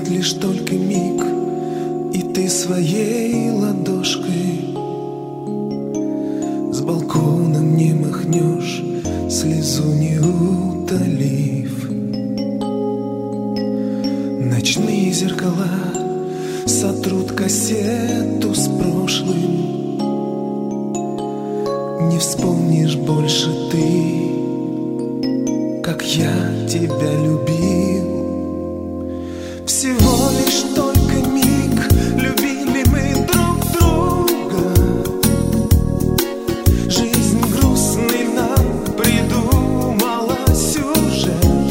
будет лишь только миг, и ты своей ладошкой с балкона не махнешь, слезу не утолив. Ночные зеркала сотрут кассету с прошлым. Не вспомнишь больше ты, как я тебя любил. Всего лишь только миг, любили мы друг друга. Жизнь грустный нам придумала сюжет.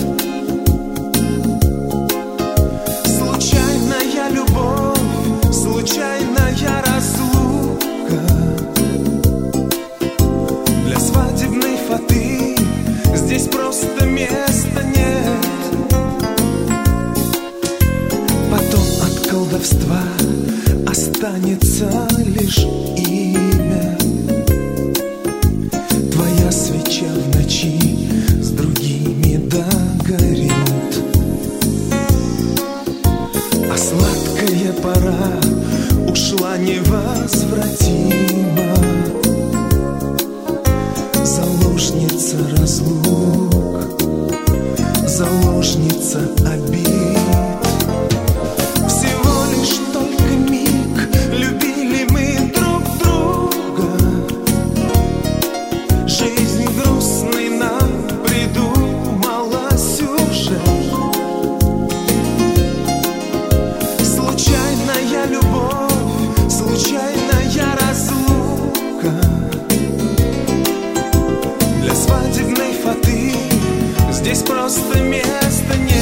Случайная любовь, случайная разлука. Для свадебной фаты здесь просто места нет. Потом от колдовства останется лишь имя. Твоя свеча в ночи с другими догорит. А сладкая пора ушла невозвратимо. Заложница разлук, заложница обид. Всего лишь только миг, любили мы друг друга. Жизнь грустный нам придумала сюжет. Случайная любовь, случайная разлука. Для свадебной фаты здесь просто места нет.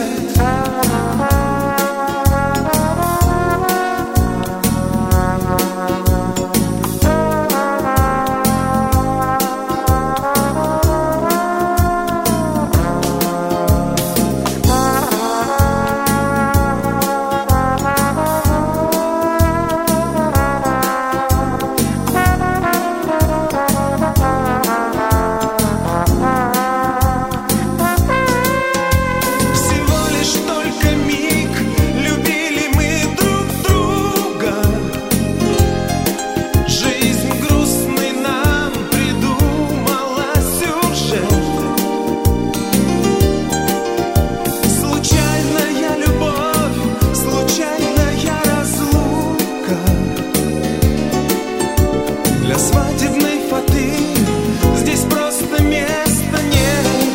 Для свадебной фаты здесь просто места нет.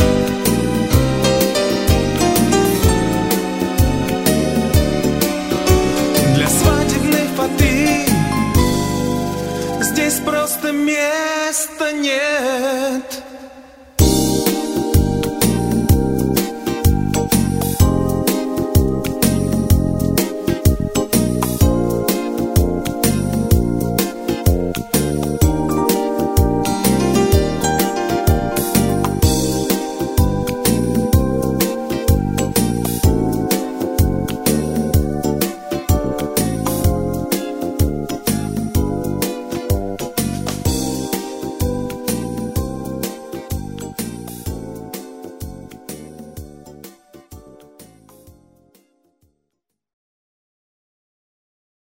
Для свадебной фаты здесь просто места нет.